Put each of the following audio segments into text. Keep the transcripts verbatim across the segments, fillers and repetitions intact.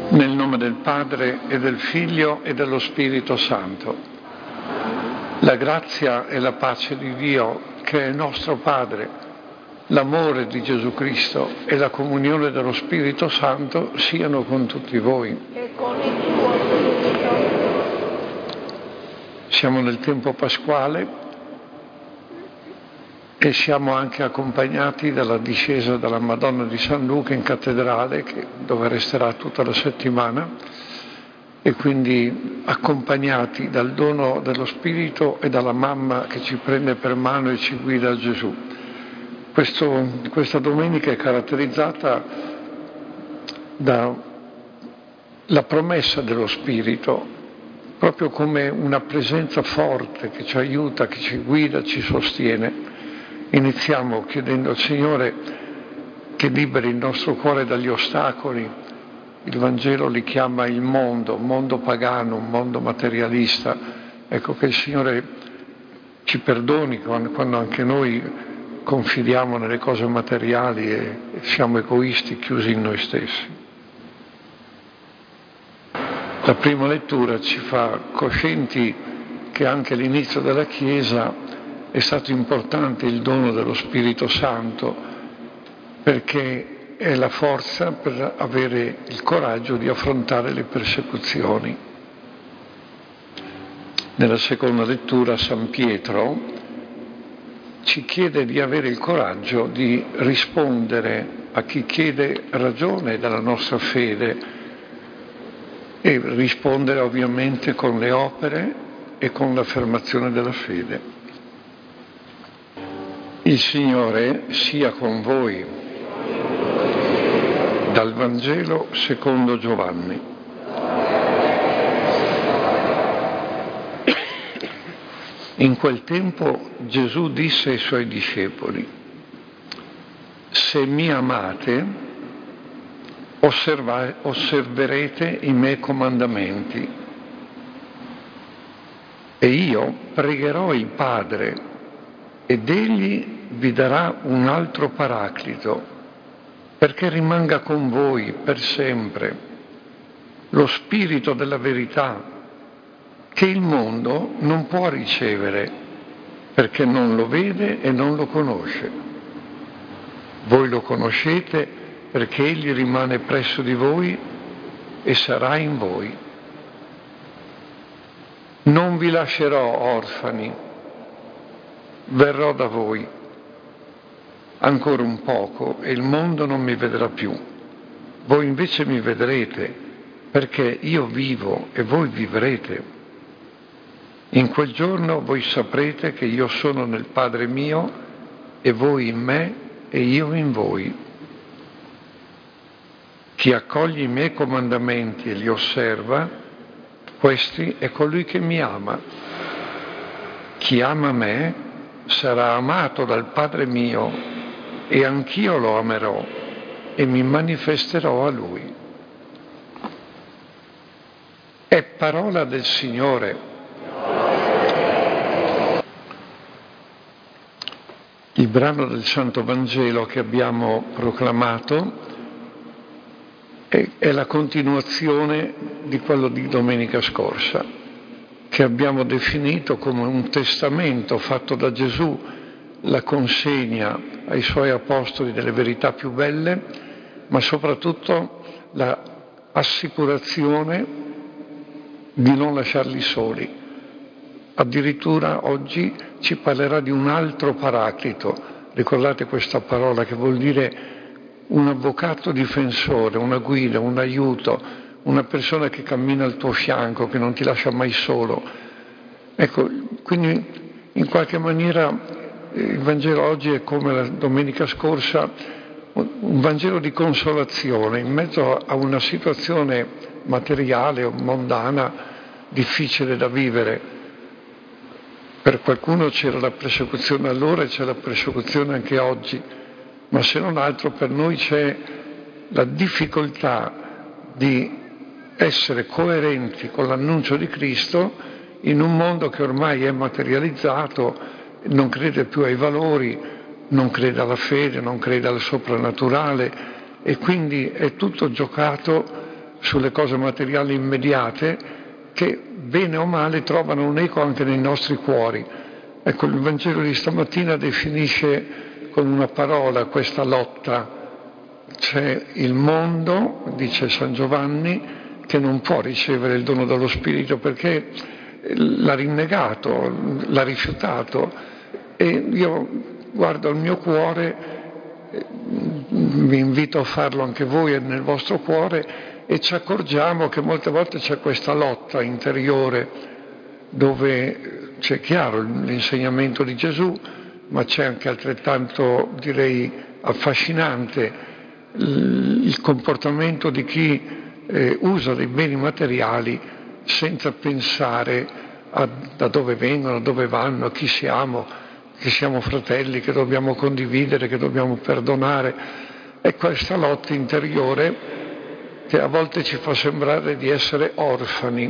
Nel nome del Padre e del Figlio e dello Spirito Santo. La grazia e la pace di Dio, che è nostro Padre, l'amore di Gesù Cristo e la comunione dello Spirito Santo siano con tutti voi. E con il tuo Spirito. Siamo nel tempo pasquale e siamo anche accompagnati dalla discesa della Madonna di San Luca in cattedrale, che, dove resterà tutta la settimana, e quindi accompagnati dal dono dello Spirito e dalla mamma che ci prende per mano e ci guida a Gesù. Questo, questa domenica è caratterizzata dalla promessa dello Spirito, proprio come una presenza forte che ci aiuta, che ci guida, ci sostiene. Iniziamo chiedendo al Signore che liberi il nostro cuore dagli ostacoli. Il Vangelo li chiama il mondo, mondo pagano, un mondo materialista. Ecco, che il Signore ci perdoni quando anche noi confidiamo nelle cose materiali e siamo egoisti, chiusi in noi stessi. La prima lettura ci fa coscienti che anche all'inizio della Chiesa è stato importante il dono dello Spirito Santo, perché è la forza per avere il coraggio di affrontare le persecuzioni. Nella seconda lettura San Pietro ci chiede di avere il coraggio di rispondere a chi chiede ragione della nostra fede e rispondere ovviamente con le opere e con l'affermazione della fede. Il Signore sia con voi. Dal Vangelo secondo Giovanni. In quel tempo Gesù disse ai Suoi discepoli: se mi amate, osserva- osserverete i miei comandamenti, e io pregherò il Padre, ed Egli vi darà un altro Paraclito, perché rimanga con voi per sempre, lo Spirito della verità, che il mondo non può ricevere, perché non lo vede e non lo conosce. Voi lo conoscete perché Egli rimane presso di voi e sarà in voi. Non vi lascerò orfani, verrò da voi. Ancora un poco e il mondo non mi vedrà più. Voi invece mi vedrete, perché io vivo e voi vivrete. In quel giorno voi saprete che io sono nel Padre mio e voi in me e io in voi. Chi accoglie i miei comandamenti e li osserva, questi è colui che mi ama. Chi ama me sarà amato dal Padre mio e anch'io lo amerò e mi manifesterò a Lui. È parola del Signore. Il brano del Santo Vangelo che abbiamo proclamato è, è la continuazione di quello di domenica scorsa, che abbiamo definito come un testamento fatto da Gesù, la consegna ai Suoi apostoli delle verità più belle, ma soprattutto l'assicurazione di non lasciarli soli. Addirittura oggi ci parlerà di un altro Paraclito. Ricordate questa parola che vuol dire un avvocato difensore, una guida, un aiuto, una persona che cammina al tuo fianco, che non ti lascia mai solo. Ecco, quindi in qualche maniera il Vangelo oggi è come la domenica scorsa, un Vangelo di consolazione in mezzo a una situazione materiale o mondana difficile da vivere. Per qualcuno c'era la persecuzione allora e c'è la persecuzione anche oggi, ma se non altro per noi c'è la difficoltà di essere coerenti con l'annuncio di Cristo in un mondo che ormai è materializzato, non crede più ai valori, non crede alla fede, non crede al soprannaturale, e quindi è tutto giocato sulle cose materiali immediate, che bene o male trovano un eco anche nei nostri cuori. Ecco, il Vangelo di stamattina definisce con una parola questa lotta. C'è il mondo, dice San Giovanni, che non può ricevere il dono dello Spirito perché l'ha rinnegato, l'ha rifiutato. E io guardo il mio cuore, vi invito a farlo anche voi nel vostro cuore, e ci accorgiamo che molte volte c'è questa lotta interiore dove c'è chiaro l'insegnamento di Gesù, ma c'è anche altrettanto, direi, affascinante il comportamento di chi eh, usa dei beni materiali senza pensare a da dove vengono, a dove vanno, a chi siamo, che siamo fratelli, che dobbiamo condividere, che dobbiamo perdonare. È questa lotta interiore che a volte ci fa sembrare di essere orfani.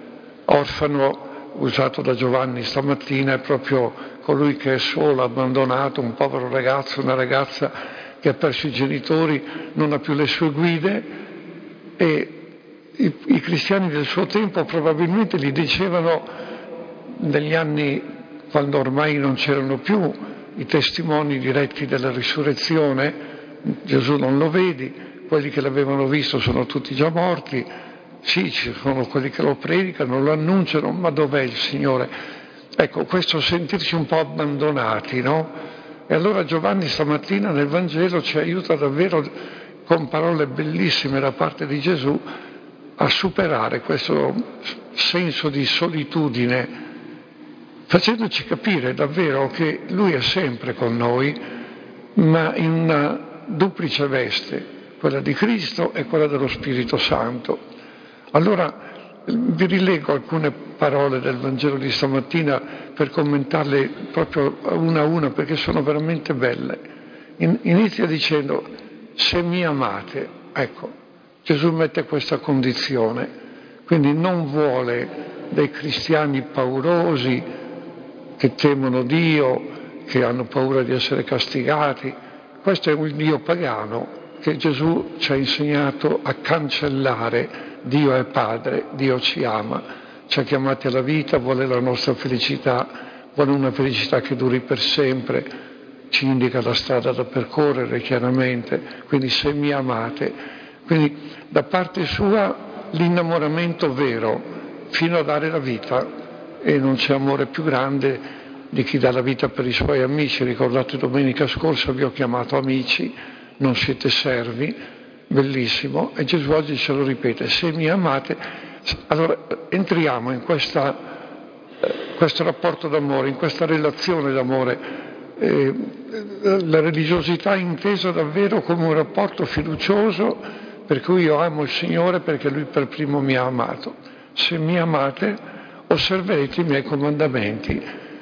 Orfano, usato da Giovanni stamattina, è proprio colui che è solo, abbandonato, un povero ragazzo, una ragazza che ha perso i genitori, non ha più le sue guide, e i, i cristiani del suo tempo probabilmente gli dicevano, negli anni quando ormai non c'erano più i testimoni diretti della risurrezione, Gesù non lo vedi, quelli che l'avevano visto sono tutti già morti, sì, ci sono quelli che lo predicano, lo annunciano, ma dov'è il Signore? Ecco, questo sentirci un po' abbandonati, no? E allora Giovanni stamattina nel Vangelo ci aiuta davvero, con parole bellissime da parte di Gesù, a superare questo senso di solitudine, facendoci capire davvero che Lui è sempre con noi, ma in una duplice veste, quella di Cristo e quella dello Spirito Santo. Allora vi rileggo alcune parole del Vangelo di stamattina per commentarle proprio una a una, perché sono veramente belle. In, inizia dicendo: se mi amate. Ecco, Gesù mette questa condizione, quindi non vuole dei cristiani paurosi che temono Dio, che hanno paura di essere castigati. Questo è un Dio pagano che Gesù ci ha insegnato a cancellare. Dio è Padre, Dio ci ama, ci ha chiamati alla vita, vuole la nostra felicità, vuole una felicità che duri per sempre, ci indica la strada da percorrere chiaramente, quindi se mi amate. Quindi da parte sua l'innamoramento vero, fino a dare la vita, e non c'è amore più grande di chi dà la vita per i suoi amici. Ricordate, domenica scorsa vi ho chiamato amici, non siete servi. Bellissimo, e Gesù oggi ce lo ripete: se mi amate. Allora entriamo in questa, eh, questo rapporto d'amore, in questa relazione d'amore, eh, la religiosità intesa davvero come un rapporto fiducioso, per cui io amo il Signore perché Lui per primo mi ha amato. Se mi amate, osserverete i miei comandamenti,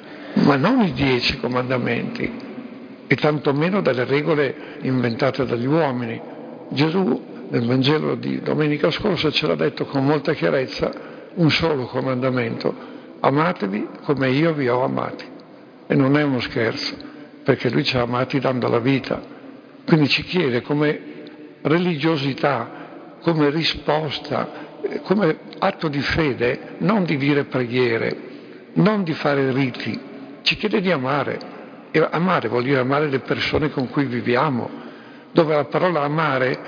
ma non i dieci comandamenti, e tantomeno delle regole inventate dagli uomini. Gesù nel Vangelo di domenica scorsa ce l'ha detto con molta chiarezza, un solo comandamento: amatevi come io vi ho amati. E non è uno scherzo, perché Lui ci ha amati dando la vita. Quindi ci chiede come religiosità, come risposta, come atto di fede, non di dire preghiere, non di fare riti, ci chiede di amare. E amare vuol dire amare le persone con cui viviamo, dove la parola amare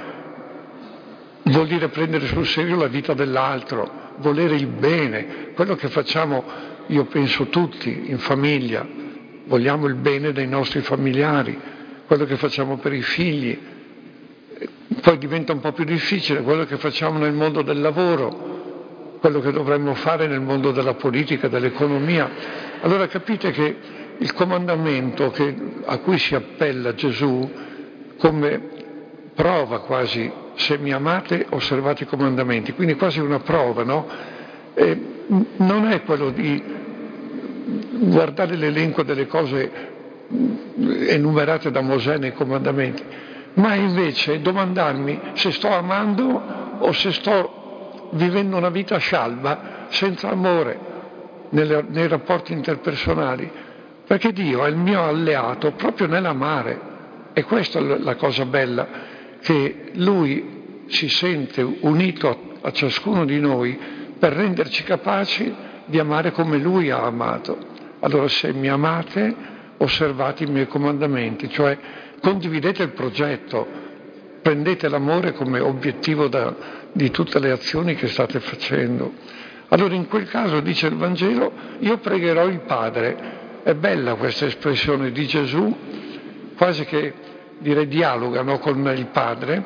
vuol dire prendere sul serio la vita dell'altro, volere il bene, quello che facciamo, io penso tutti, in famiglia, vogliamo il bene dei nostri familiari, quello che facciamo per i figli. Poi diventa un po' più difficile quello che facciamo nel mondo del lavoro, quello che dovremmo fare nel mondo della politica, dell'economia. Allora capite che il comandamento che, a cui si appella Gesù, come prova quasi: se mi amate osservate i comandamenti, quindi quasi una prova, no? E non è quello di guardare l'elenco delle cose enumerate da Mosè nei comandamenti, ma invece domandarmi se sto amando o se sto vivendo una vita scialba, senza amore nelle, nei rapporti interpersonali, perché Dio è il mio alleato proprio nell'amare. E questa è la cosa bella, che Lui si sente unito a ciascuno di noi per renderci capaci di amare come Lui ha amato. Allora, se mi amate, osservate i miei comandamenti, cioè condividete il progetto, prendete l'amore come obiettivo da, di tutte le azioni che state facendo. Allora in quel caso, dice il Vangelo, io pregherò il Padre. È bella questa espressione di Gesù, quasi che direi dialoga, no, con il Padre,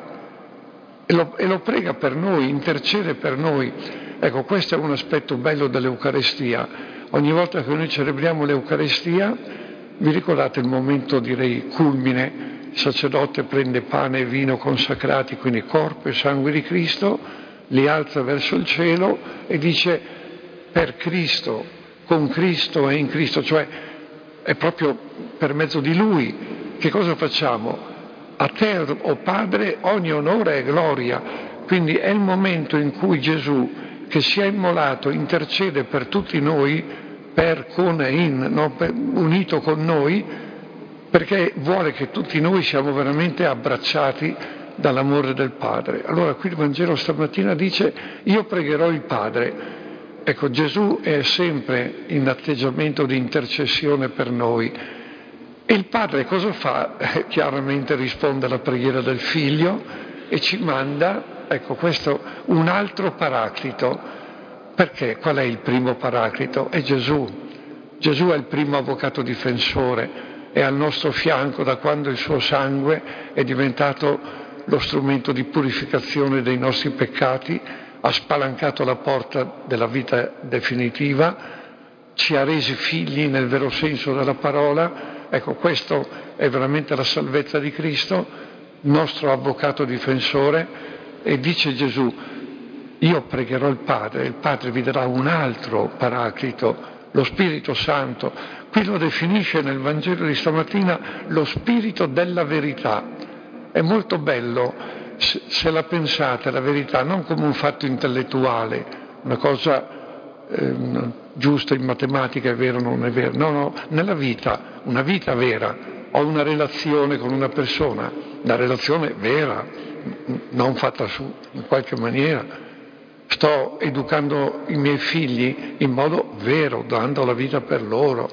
e lo, e lo prega per noi, intercede per noi. Ecco, questo è un aspetto bello dell'Eucarestia. Ogni volta che noi celebriamo l'Eucarestia, vi ricordate il momento, direi, culmine? Il sacerdote prende pane e vino consacrati, quindi corpo e sangue di Cristo, li alza verso il cielo e dice per Cristo, con Cristo e in Cristo, cioè è proprio per mezzo di Lui. Che cosa facciamo? A te, o oh Padre, ogni onore e gloria. Quindi è il momento in cui Gesù, che si è immolato, intercede per tutti noi, per, con e in, no? per, unito con noi, perché vuole che tutti noi siamo veramente abbracciati dall'amore del Padre. Allora qui il Vangelo stamattina dice io pregherò il Padre. Ecco, Gesù è sempre in atteggiamento di intercessione per noi. E il Padre cosa fa? Eh, chiaramente risponde alla preghiera del Figlio e ci manda, ecco questo, un altro paraclito. Perché? Qual è il primo paraclito? È Gesù. Gesù è il primo avvocato difensore, è al nostro fianco da quando il suo sangue è diventato lo strumento di purificazione dei nostri peccati, ha spalancato la porta della vita definitiva, ci ha resi figli nel vero senso della parola. Ecco, questo è veramente la salvezza di Cristo, nostro avvocato difensore, e dice Gesù, io pregherò il Padre, il Padre vi darà un altro paraclito, lo Spirito Santo. Qui lo definisce nel Vangelo di stamattina lo Spirito della verità. È molto bello, se la pensate, la verità non come un fatto intellettuale, una cosa eh, giusta in matematica, è vero o non è vero, no, no, nella vita, una vita vera. Ho una relazione con una persona, una relazione vera, non fatta su in qualche maniera. Sto educando i miei figli in modo vero, dando la vita per loro.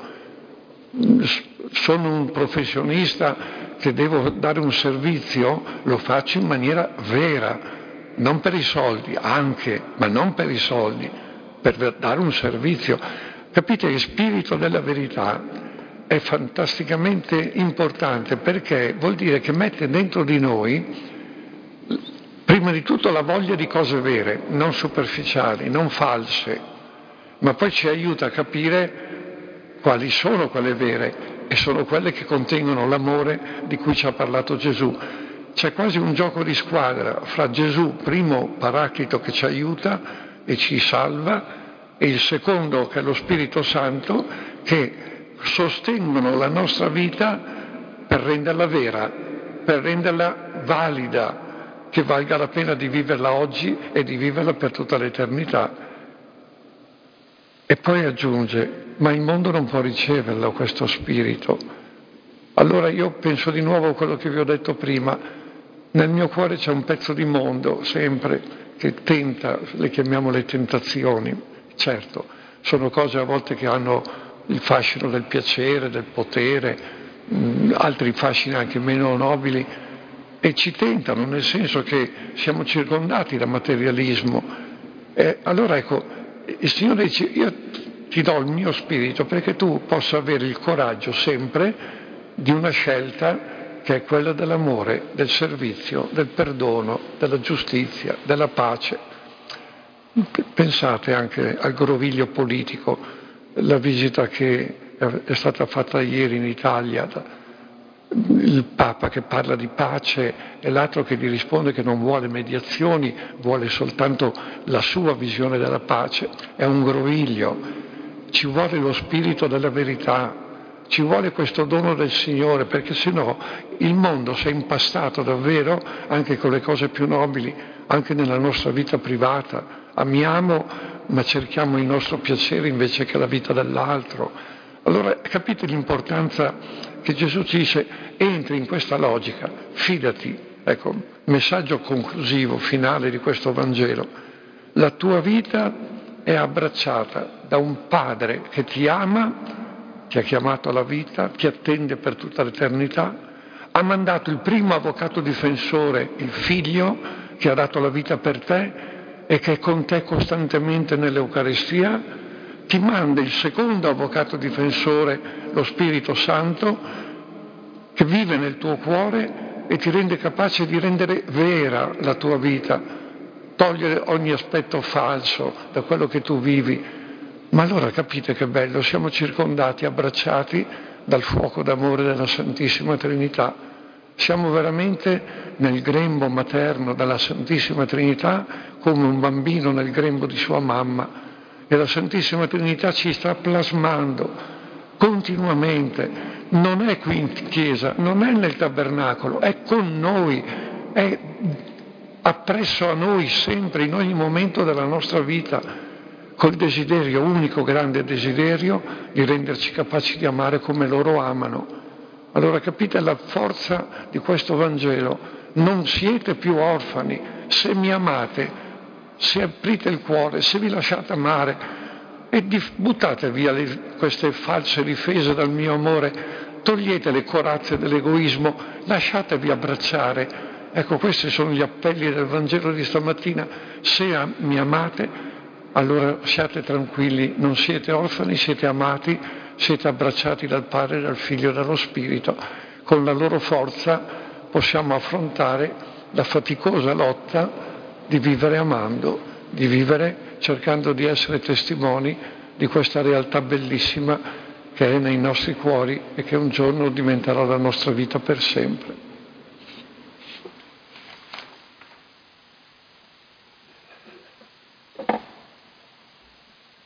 Sono un professionista che devo dare un servizio, lo faccio in maniera vera, non per i soldi, anche, ma non per i soldi, per dare un servizio. Capite, il spirito della verità è fantasticamente importante perché vuol dire che mette dentro di noi prima di tutto la voglia di cose vere, non superficiali, non false, ma poi ci aiuta a capire quali sono quelle vere, e sono quelle che contengono l'amore di cui ci ha parlato Gesù. C'è quasi un gioco di squadra fra Gesù, primo paraclito che ci aiuta e ci salva, e il secondo, che è lo Spirito Santo, che sostengono la nostra vita per renderla vera, per renderla valida, che valga la pena di viverla oggi e di viverla per tutta l'eternità. E poi aggiunge, ma il mondo non può riceverlo, questo spirito. Allora io penso di nuovo a quello che vi ho detto prima, nel mio cuore c'è un pezzo di mondo sempre che tenta, le chiamiamo le tentazioni, certo, sono cose a volte che hanno il fascino del piacere, del potere, mh, altri fascini anche meno nobili, e ci tentano, nel senso che siamo circondati da materialismo. E allora ecco, il Signore dice, io ti do il mio spirito perché tu possa avere il coraggio sempre di una scelta che è quella dell'amore, del servizio, del perdono, della giustizia, della pace. Pensate anche al groviglio politico, la visita che è stata fatta ieri in Italia, il Papa che parla di pace e l'altro che gli risponde che non vuole mediazioni, vuole soltanto la sua visione della pace. È un groviglio. Ci vuole lo spirito della verità, ci vuole questo dono del Signore, perché sennò il mondo si è impastato davvero anche con le cose più nobili, anche nella nostra vita privata. Amiamo, ma cerchiamo il nostro piacere invece che la vita dell'altro. Allora capite l'importanza che Gesù ci dice, entri in questa logica, fidati. Ecco, messaggio conclusivo, finale di questo Vangelo. La tua vita è abbracciata da un Padre che ti ama, ti ha chiamato alla vita, ti attende per tutta l'eternità, ha mandato il primo avvocato difensore, il Figlio, che ha dato la vita per te e che è con te costantemente nell'Eucaristia, ti manda il secondo avvocato difensore, lo Spirito Santo, che vive nel tuo cuore e ti rende capace di rendere vera la tua vita, togliere ogni aspetto falso da quello che tu vivi. Ma allora capite che bello, siamo circondati, abbracciati dal fuoco d'amore della Santissima Trinità. Siamo veramente nel grembo materno della Santissima Trinità come un bambino nel grembo di sua mamma, e la Santissima Trinità ci sta plasmando continuamente. Non è qui in chiesa, non è nel tabernacolo, è con noi, è appresso a noi sempre, in ogni momento della nostra vita, col desiderio, unico grande desiderio, di renderci capaci di amare come loro amano. Allora capite la forza di questo Vangelo? Non siete più orfani, se mi amate, se aprite il cuore, se vi lasciate amare e dif- buttate via le, queste false difese dal mio amore, togliete le corazze dell'egoismo, lasciatevi abbracciare. Ecco, questi sono gli appelli del Vangelo di stamattina. Se am- mi amate, allora siate tranquilli, non siete orfani, siete amati, siete abbracciati dal Padre, dal Figlio e dallo Spirito. Con la loro forza possiamo affrontare la faticosa lotta di vivere amando, di vivere cercando di essere testimoni di questa realtà bellissima che è nei nostri cuori e che un giorno diventerà la nostra vita per sempre.